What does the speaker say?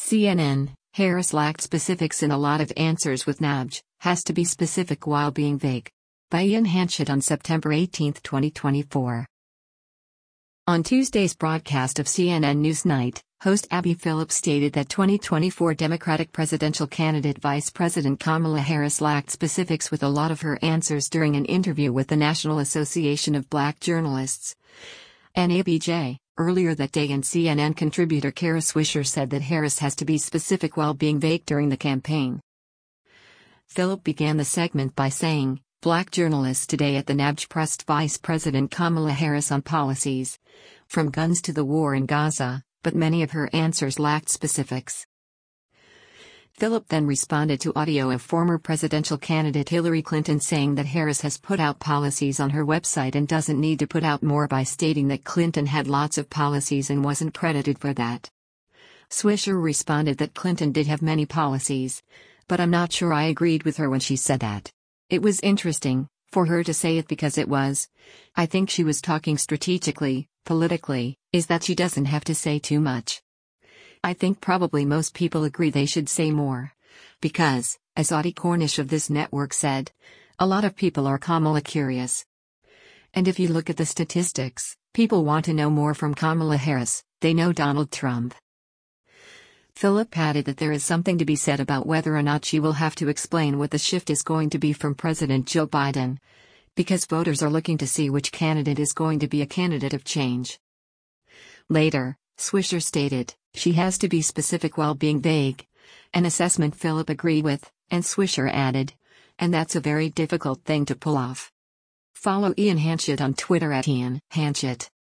CNN, Harris lacked specifics in a lot of answers with Nabj, has to be specific while being vague. By Ian Hanchett on September 18, 2024. On Tuesday's broadcast of CNN Newsnight, host Abby Phillips stated that 2024 Democratic presidential candidate Vice President Kamala Harris lacked specifics with a lot of her answers during an interview with the National Association of Black Journalists, NABJ. Earlier that day, and CNN contributor Kara Swisher said that Harris has to be specific while being vague during the campaign. Phillip began the segment by saying, Black journalists today at the Nabj pressed Vice President Kamala Harris on policies, from guns to the war in Gaza, but many of her answers lacked specifics. Phillip then responded to audio of former presidential candidate Hillary Clinton saying that Harris has put out policies on her website and doesn't need to put out more, by stating that Clinton had lots of policies and wasn't credited for that. Swisher responded that Clinton did have many policies, but I'm not sure I agreed with her when she said that. It was interesting for her to say it because it was. I think she was talking strategically, politically, is that she doesn't have to say too much. I think probably most people agree they should say more. Because, as Audie Cornish of this network said, a lot of people are Kamala curious. And if you look at the statistics, people want to know more from Kamala Harris, they know Donald Trump. Phillip added that there is something to be said about whether or not she will have to explain what the shift is going to be from President Joe Biden. Because voters are looking to see which candidate is going to be a candidate of change. Later, Swisher stated, she has to be specific while being vague. An assessment Phillip agreed with, and Swisher added, and that's a very difficult thing to pull off. Follow Ian Hanchett on Twitter at Ian Hanchett.